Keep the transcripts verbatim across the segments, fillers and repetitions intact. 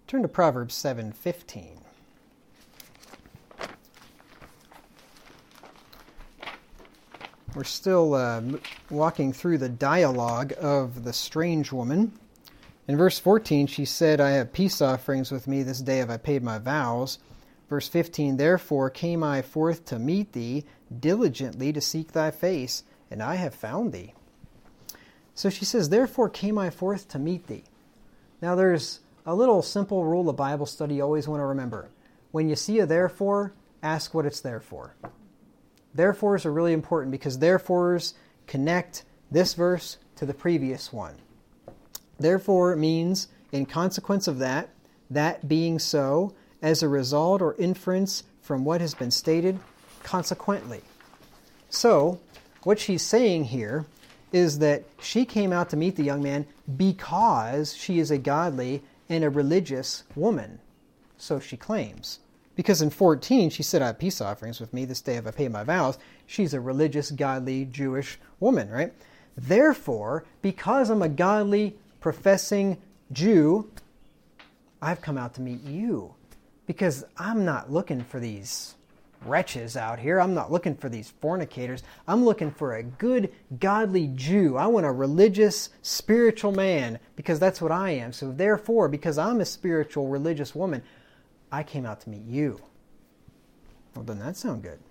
Turn to Proverbs seven fifteen. We're still uh, walking through the dialogue of the strange woman. In verse fourteen, she said, I have peace offerings with me, this day have I paid my vows. Verse fifteen, therefore came I forth to meet thee, diligently to seek thy face, and I have found thee. So she says, therefore came I forth to meet thee. Now there's a little simple rule of Bible study you always want to remember. When you see a therefore, ask what it's there for. Therefores are really important because therefores connect this verse to the previous one. Therefore means, in consequence of that, that being so, as a result or inference from what has been stated, consequently. So, what she's saying here is that she came out to meet the young man because she is a godly and a religious woman. So she claims. Because in fourteen, she said, I have peace offerings with me, this day have I paid my vows. She's a religious, godly, Jewish woman, right? Therefore, because I'm a godly, professing Jew, I've come out to meet you. Because I'm not looking for these wretches out here. I'm not looking for these fornicators. I'm looking for a good, godly Jew. I want a religious, spiritual man because that's what I am. So therefore, because I'm a spiritual, religious woman, I came out to meet you. Well, doesn't that sound good?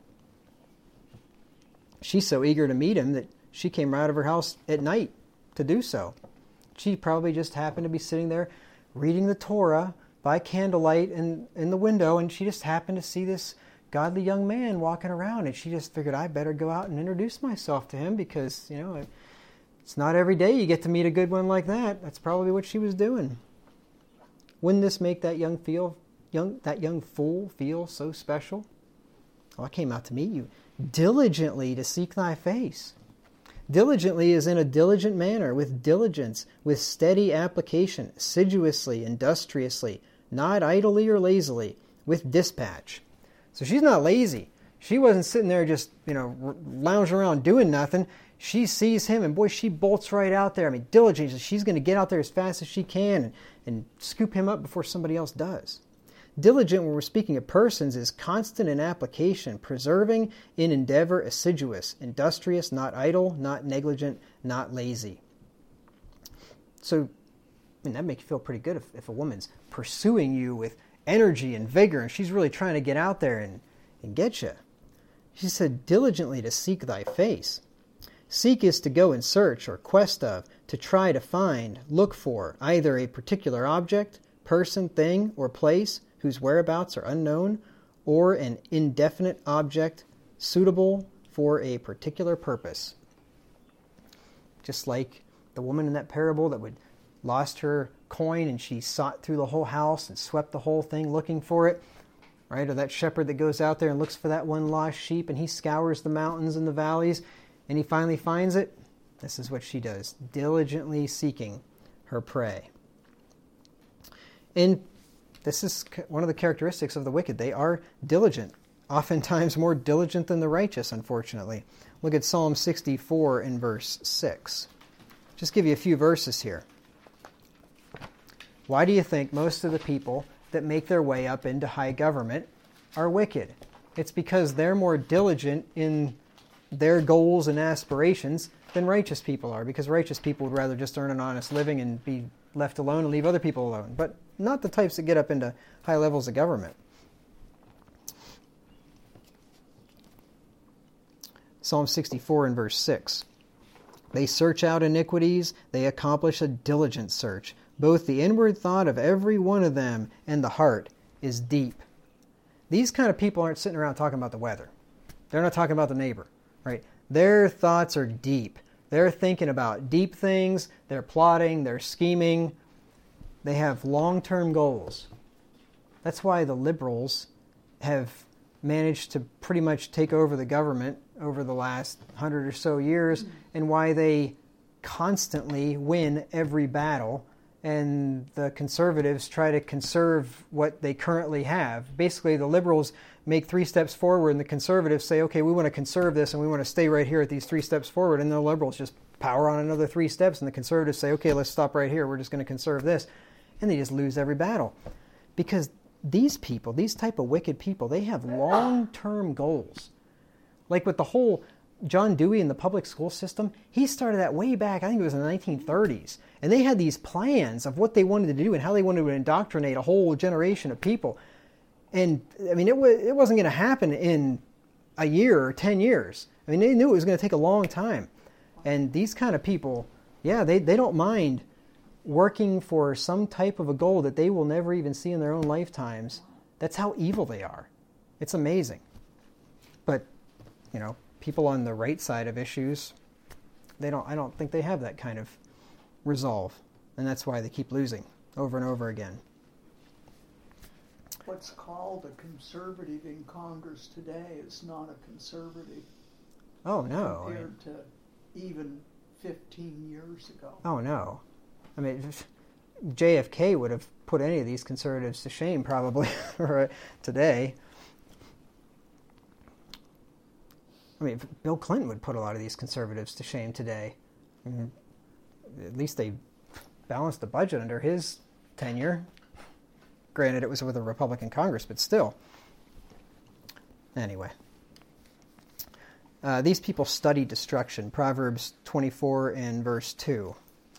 She's so eager to meet him that she came out of her house at night to do so. She probably just happened to be sitting there reading the Torah by candlelight in, in the window, and she just happened to see this godly young man walking around, and she just figured, I better go out and introduce myself to him because, you know, it's not every day you get to meet a good one like that. That's probably what she was doing. Wouldn't this make that young feel young that young fool feel so special? Oh, I came out to meet you diligently to seek thy face. Diligently is in a diligent manner, with diligence, with steady application, assiduously, industriously, not idly or lazily, with dispatch. So she's not lazy. She wasn't sitting there just, you know, lounging around doing nothing. She sees him, and boy, she bolts right out there. I mean, diligently, she's going to get out there as fast as she can and, and scoop him up before somebody else does. Diligent, when we're speaking of persons, is constant in application, preserving in endeavor, assiduous, industrious, not idle, not negligent, not lazy. So, I mean, that makes you feel pretty good if, if a woman's pursuing you with energy and vigor, and she's really trying to get out there and, and get you. She said, diligently to seek thy face. Seek is to go in search or quest of, to try to find, look for, either a particular object, person, thing, or place, whose whereabouts are unknown, or an indefinite object suitable for a particular purpose. Just like the woman in that parable that would lost her coin and she sought through the whole house and swept the whole thing looking for it, right? Or that shepherd that goes out there and looks for that one lost sheep and he scours the mountains and the valleys and he finally finds it. This is what she does, diligently seeking her prey. And this is one of the characteristics of the wicked. They are diligent, oftentimes more diligent than the righteous, unfortunately. Look at Psalm sixty-four in verse six. Just give you a few verses here. Why do you think most of the people that make their way up into high government are wicked? It's because they're more diligent in their goals and aspirations than righteous people are, because righteous people would rather just earn an honest living and be left alone and leave other people alone, but not the types that get up into high levels of government. Psalm sixty-four in verse six. They search out iniquities, they accomplish a diligent search. Both the inward thought of every one of them and the heart is deep. These kind of people aren't sitting around talking about the weather. They're not talking about the neighbor, right? Their thoughts are deep. They're thinking about deep things. They're plotting. They're scheming. They have long-term goals. That's why the liberals have managed to pretty much take over the government over the last hundred or so years, and why they constantly win every battle, and the conservatives try to conserve what they currently have. Basically, the liberals make three steps forward, and the conservatives say, okay, we want to conserve this, and we want to stay right here at these three steps forward, and the liberals just power on another three steps, and the conservatives say, okay, let's stop right here, we're just going to conserve this. and they just lose every battle. Because these people, these type of wicked people, they have long-term goals. Like with the whole John Dewey and the public school system, he started that way back, I think it was in the nineteen thirties. And they had these plans of what they wanted to do and how they wanted to indoctrinate a whole generation of people. And, I mean, it, w- it wasn't going to happen in a year or ten years. I mean, they knew it was going to take a long time. And these kind of people, yeah, they, they don't mind working for some type of a goal that they will never even see in their own lifetimes. That's how evil they are. It's amazing. But, you know, people on the right side of issues, they don't. I don't think they have that kind of resolve. And that's why they keep losing over and over again. What's called a conservative in Congress today is not a conservative. Oh, no. Compared I mean, to even fifteen years ago. Oh, no. I mean, J F K would have put any of these conservatives to shame probably today. I mean, Bill Clinton would put a lot of these conservatives to shame today. I mean, at least they balanced the budget under his tenure. Granted, it was with a Republican Congress, but still. Anyway. Uh, these people study destruction. Proverbs twenty-four and verse two.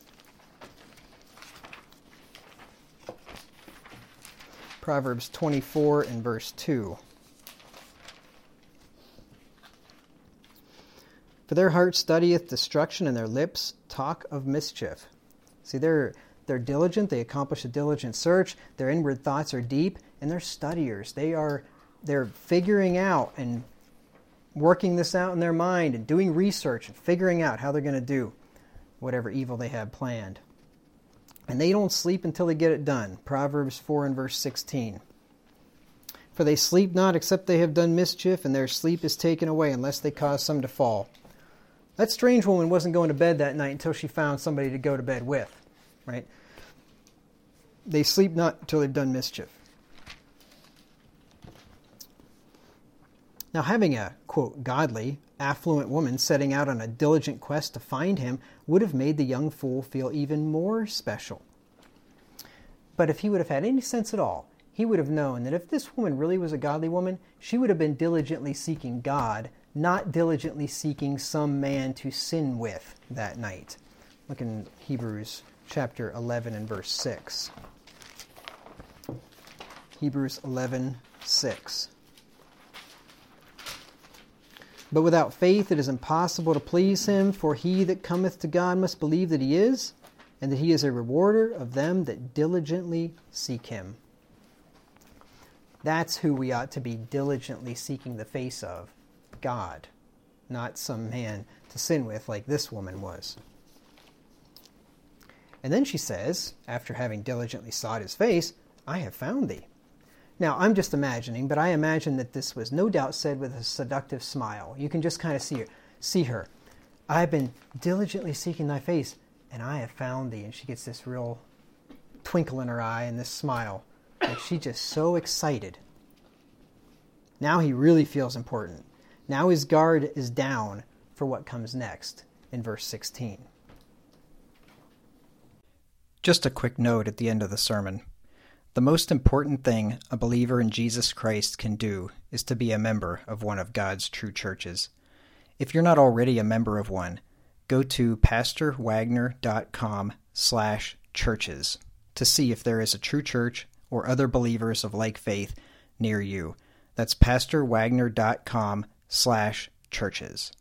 Proverbs twenty-four and verse two. For their heart studieth destruction, and their lips talk of mischief. See, they're they're diligent. They accomplish a diligent search. Their inward thoughts are deep, and they're studiers. They are they're figuring out and working this out in their mind and doing research and figuring out how they're going to do whatever evil they have planned. And they don't sleep until they get it done. Proverbs four and verse sixteen. For they sleep not except they have done mischief, and their sleep is taken away unless they cause some to fall. That strange woman wasn't going to bed that night until she found somebody to go to bed with, right? They sleep not until they've done mischief. Now, having a, quote, godly, affluent woman setting out on a diligent quest to find him would have made the young fool feel even more special. But if he would have had any sense at all, he would have known that if this woman really was a godly woman, she would have been diligently seeking God, not diligently seeking some man to sin with that night. Look in Hebrews chapter eleven and verse six. Hebrews eleven, six. But without faith it is impossible to please him, for he that cometh to God must believe that he is, and that he is a rewarder of them that diligently seek him. That's who we ought to be diligently seeking the face of, God, not some man to sin with like this woman was. And then she says, after having diligently sought his face, I have found thee. Now, I'm just imagining, but I imagine that this was no doubt said with a seductive smile. You can just kind of see her. See her. I have been diligently seeking thy face, and I have found thee. And she gets this real twinkle in her eye and this smile. And she's just so excited. Now he really feels important. Now his guard is down for what comes next in verse sixteen. Just a quick note at the end of the sermon. The most important thing a believer in Jesus Christ can do is to be a member of one of God's true churches. If you're not already a member of one, go to pastorwagner.com slash churches to see if there is a true church or other believers of like faith near you. That's pastorwagner.com slash churches.